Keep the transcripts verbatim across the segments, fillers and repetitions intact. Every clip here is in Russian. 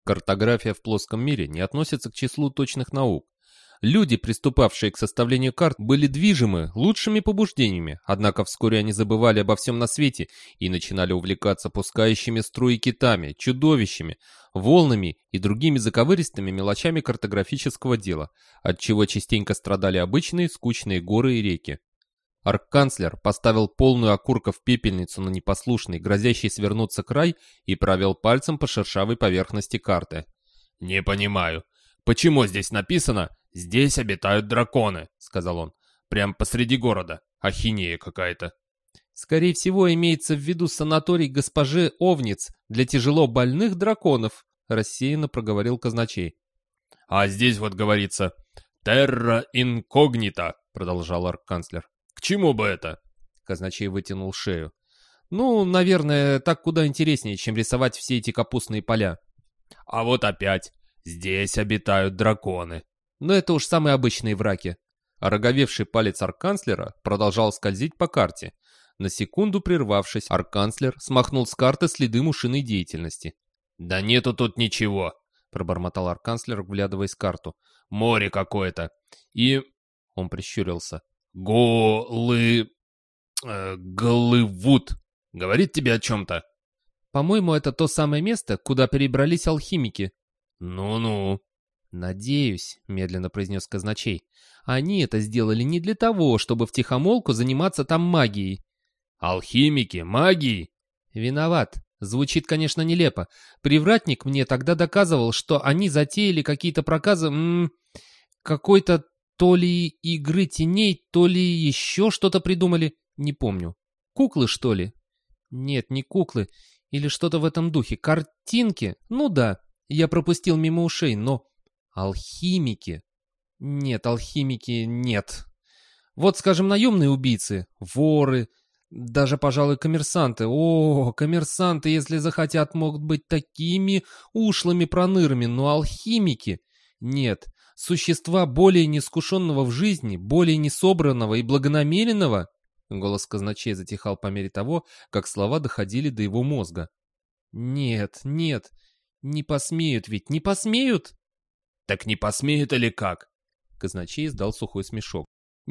Картография в плоском мире не относится к числу точных наук. Люди, приступавшие к составлению карт, были движимы лучшими побуждениями, однако вскоре они забывали обо всем на свете и начинали увлекаться пускающими струи китами, чудовищами, волнами и другими заковыристыми мелочами картографического дела, отчего частенько страдали обычные скучные горы и реки. Арканцлер поставил полную окурков пепельницу на непослушный, грозящий свернуться край и провел пальцем по шершавой поверхности карты. «Не понимаю, почему здесь написано «Здесь обитают драконы», — сказал он. «Прям посреди города. Ахинея какая-то». «Скорее всего, имеется в виду санаторий госпожи Овниц для тяжело больных драконов», — рассеянно проговорил казначей. «А здесь вот говорится «Терра инкогнита», — продолжал арканцлер. «К чему бы это?» Казначей вытянул шею. «Ну, наверное, так куда интереснее, чем рисовать все эти капустные поля». «А вот опять. Здесь обитают драконы». Но это уж самые обычные враки. Ороговевший палец арканцлера продолжал скользить по карте. На секунду прервавшись, арканцлер смахнул с карты следы мушиной деятельности. «Да нету тут ничего», — пробормотал арканцлер, вглядываясь в карту. «Море какое-то. И...» — он прищурился. «Голы... Э, Голливуд. Говорит тебе о чем-то?» «По-моему, это то самое место, куда перебрались алхимики». «Ну-ну». «Надеюсь», — медленно произнес казначей, — «они это сделали не для того, чтобы втихомолку заниматься там магией». «Алхимики? Магией?» «Виноват. Звучит, конечно, нелепо. Привратник мне тогда доказывал, что они затеяли какие-то проказы... М -м, какой-то то ли игры теней, то ли еще что-то придумали. Не помню. Куклы, что ли? Нет, не куклы. Или что-то в этом духе. Картинки? Ну да. Я пропустил мимо ушей, но... Алхимики? Нет, алхимики нет. Вот, скажем, наемные убийцы, воры, даже, пожалуй, коммерсанты. О, коммерсанты, если захотят, могут быть такими ушлыми пронырами, но алхимики? Нет, существа более неискушенного в жизни, более несобранного и благонамеренного. Голос казначея затихал по мере того, как слова доходили до его мозга. Нет, нет, не посмеют ведь, не посмеют. «Так не посмеют или как?» Казначей издал сухой смешок.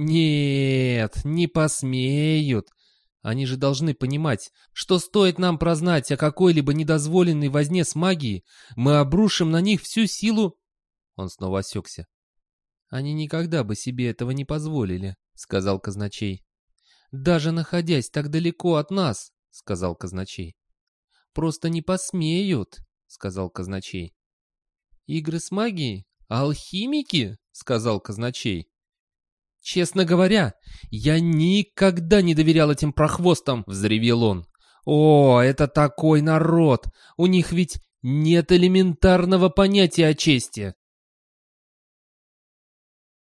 «Нет, не посмеют. Они же должны понимать, что стоит нам прознать о какой-либо недозволенной возне с магией, мы обрушим на них всю силу...» Он снова осекся. «Они никогда бы себе этого не позволили», — сказал казначей. «Даже находясь так далеко от нас», — сказал казначей. «Просто не посмеют», — сказал казначей. «Игры с магией? Алхимики?» — сказал казначей. «Честно говоря, я никогда не доверял этим прохвостам!» — взревел он. «О, это такой народ! У них ведь нет элементарного понятия о чести!»